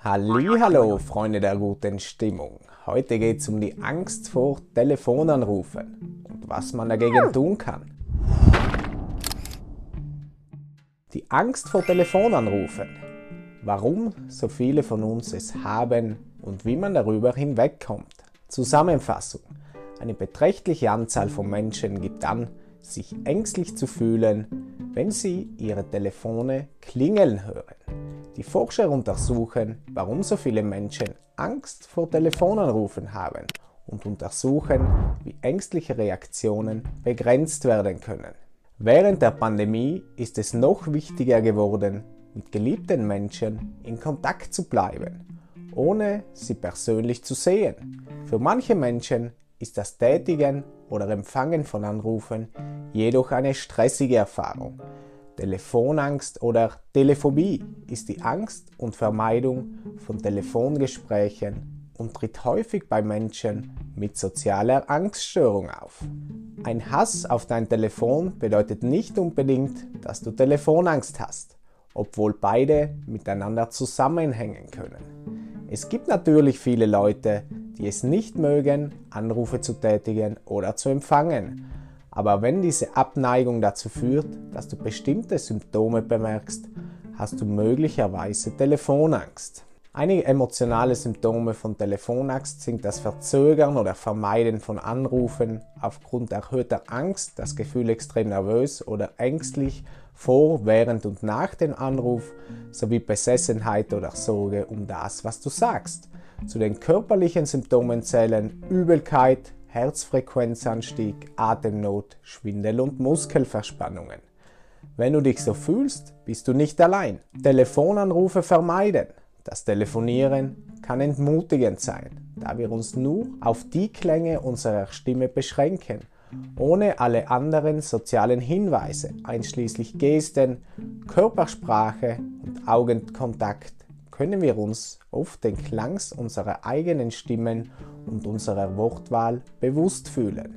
Hallihallo, Freunde der guten Stimmung. Heute geht es um die Angst vor Telefonanrufen und was man dagegen tun kann. Die Angst vor Telefonanrufen. Warum so viele von uns es haben und wie man darüber hinwegkommt. Zusammenfassung. Eine beträchtliche Anzahl von Menschen gibt an, sich ängstlich zu fühlen, wenn sie ihre Telefone klingeln hören. Die Forscher untersuchen, warum so viele Menschen Angst vor Telefonanrufen haben und untersuchen, wie ängstliche Reaktionen begrenzt werden können. Während der Pandemie ist es noch wichtiger geworden, mit geliebten Menschen in Kontakt zu bleiben, ohne sie persönlich zu sehen. Für manche Menschen ist das Tätigen oder Empfangen von Anrufen jedoch eine stressige Erfahrung. Telefonangst oder Telephobie ist die Angst und Vermeidung von Telefongesprächen und tritt häufig bei Menschen mit sozialer Angststörung auf. Ein Hass auf dein Telefon bedeutet nicht unbedingt, dass du Telefonangst hast, obwohl beide miteinander zusammenhängen können. Es gibt natürlich viele Leute, die es nicht mögen, Anrufe zu tätigen oder zu empfangen. Aber wenn diese Abneigung dazu führt, dass du bestimmte Symptome bemerkst, hast du möglicherweise Telefonangst. Einige emotionale Symptome von Telefonangst sind das Verzögern oder Vermeiden von Anrufen aufgrund erhöhter Angst, das Gefühl extrem nervös oder ängstlich vor, während und nach dem Anruf sowie Besessenheit oder Sorge um das, was du sagst. Zu den körperlichen Symptomen zählen Übelkeit, Herzfrequenzanstieg, Atemnot, Schwindel und Muskelverspannungen. Wenn du dich so fühlst, bist du nicht allein. Telefonanrufe vermeiden. Das Telefonieren kann entmutigend sein, da wir uns nur auf die Klänge unserer Stimme beschränken. Ohne alle anderen sozialen Hinweise, einschließlich Gesten, Körpersprache und Augenkontakt, können wir uns oft den Klang unserer eigenen Stimmen und unserer Wortwahl bewusst fühlen.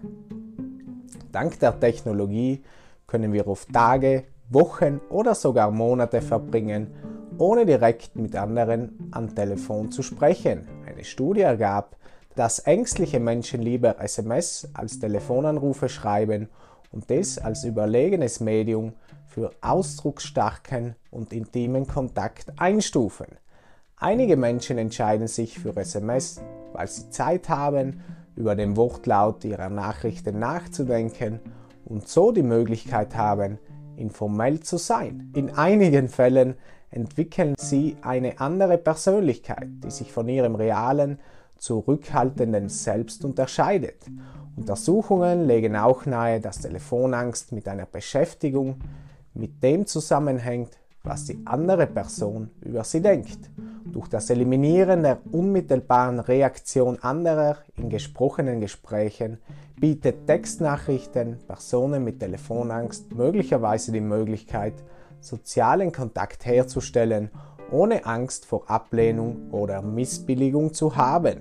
Dank der Technologie können wir oft Tage, Wochen oder sogar Monate verbringen, ohne direkt mit anderen am Telefon zu sprechen. Eine Studie ergab, dass ängstliche Menschen lieber SMS als Telefonanrufe schreiben und das als überlegenes Medium für ausdrucksstarken und intimen Kontakt einstufen. Einige Menschen entscheiden sich für SMS, weil sie Zeit haben, über den Wortlaut ihrer Nachrichten nachzudenken und so die Möglichkeit haben, informell zu sein. In einigen Fällen entwickeln sie eine andere Persönlichkeit, die sich von ihrem realen, zurückhaltenden Selbst unterscheidet. Untersuchungen legen auch nahe, dass Telefonangst mit einer Beschäftigung mit dem zusammenhängt, was die andere Person über sie denkt. Durch das Eliminieren der unmittelbaren Reaktion anderer in gesprochenen Gesprächen bietet Textnachrichten Personen mit Telefonangst möglicherweise die Möglichkeit, sozialen Kontakt herzustellen, ohne Angst vor Ablehnung oder Missbilligung zu haben.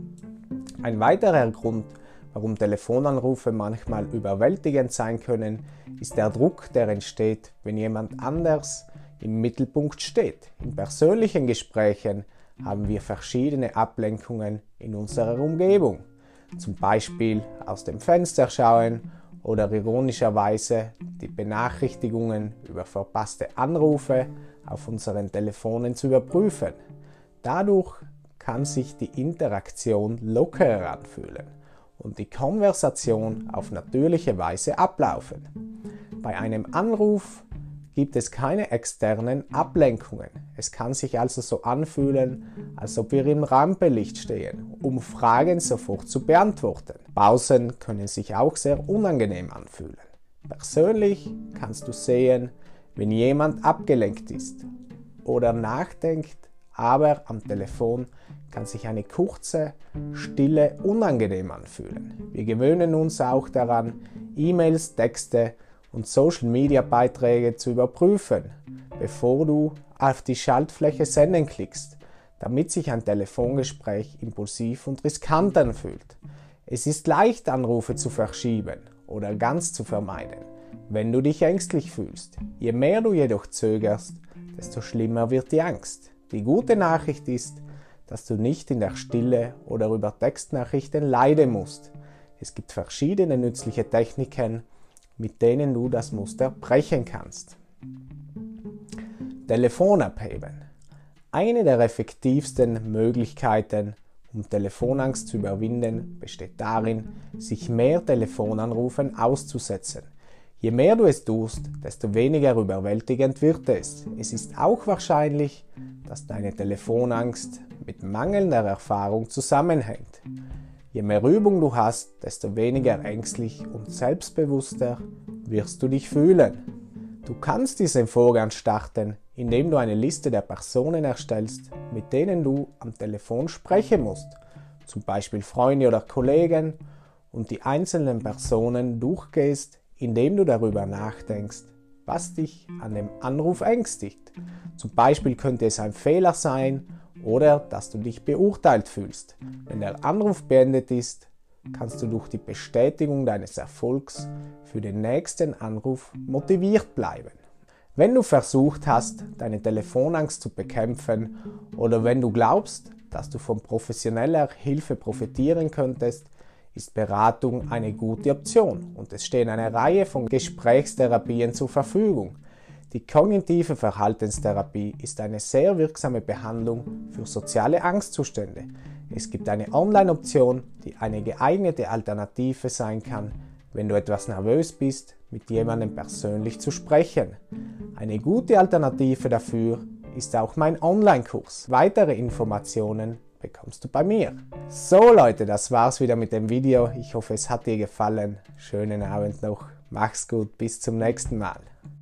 Ein weiterer Grund, warum Telefonanrufe manchmal überwältigend sein können, ist der Druck, der entsteht, wenn jemand anders im Mittelpunkt steht. In persönlichen Gesprächen haben wir verschiedene Ablenkungen in unserer Umgebung. Zum Beispiel aus dem Fenster schauen oder ironischerweise die Benachrichtigungen über verpasste Anrufe auf unseren Telefonen zu überprüfen. Dadurch kann sich die Interaktion lockerer anfühlen und die Konversation auf natürliche Weise ablaufen. Bei einem Anruf gibt es keine externen Ablenkungen. Es kann sich also so anfühlen, als ob wir im Rampenlicht stehen, um Fragen sofort zu beantworten. Pausen können sich auch sehr unangenehm anfühlen. Persönlich kannst du sehen, wenn jemand abgelenkt ist oder nachdenkt, aber am Telefon kann sich eine kurze Stille unangenehm anfühlen. Wir gewöhnen uns auch daran, E-Mails, Texte und Social-Media-Beiträge zu überprüfen, bevor du auf die Schaltfläche Senden klickst, damit sich ein Telefongespräch impulsiv und riskant anfühlt. Es ist leicht, Anrufe zu verschieben oder ganz zu vermeiden, wenn du dich ängstlich fühlst. Je mehr du jedoch zögerst, desto schlimmer wird die Angst. Die gute Nachricht ist, dass du nicht in der Stille oder über Textnachrichten leiden musst. Es gibt verschiedene nützliche Techniken, mit denen du das Muster brechen kannst. Telefon abheben. Eine der effektivsten Möglichkeiten, um Telefonangst zu überwinden, besteht darin, sich mehr Telefonanrufen auszusetzen. Je mehr du es tust, desto weniger überwältigend wird es. Es ist auch wahrscheinlich, dass deine Telefonangst mit mangelnder Erfahrung zusammenhängt. Je mehr Übung du hast, desto weniger ängstlich und selbstbewusster wirst du dich fühlen. Du kannst diesen Vorgang starten, indem du eine Liste der Personen erstellst, mit denen du am Telefon sprechen musst, zum Beispiel Freunde oder Kollegen, und die einzelnen Personen durchgehst, indem du darüber nachdenkst, was dich an dem Anruf ängstigt. Zum Beispiel könnte es ein Fehler sein oder dass du dich beurteilt fühlst. Wenn der Anruf beendet ist, kannst du durch die Bestätigung deines Erfolgs für den nächsten Anruf motiviert bleiben. Wenn du versucht hast, deine Telefonangst zu bekämpfen oder wenn du glaubst, dass du von professioneller Hilfe profitieren könntest, ist Beratung eine gute Option und es stehen eine Reihe von Gesprächstherapien zur Verfügung. Die kognitive Verhaltenstherapie ist eine sehr wirksame Behandlung für soziale Angstzustände. Es gibt eine Online-Option, die eine geeignete Alternative sein kann, wenn du etwas nervös bist, mit jemandem persönlich zu sprechen. Eine gute Alternative dafür ist auch mein Online-Kurs. Weitere Informationen bekommst du bei mir. So Leute, das war's wieder mit dem Video. Ich hoffe, es hat dir gefallen. Schönen Abend noch. Mach's gut. Bis zum nächsten Mal.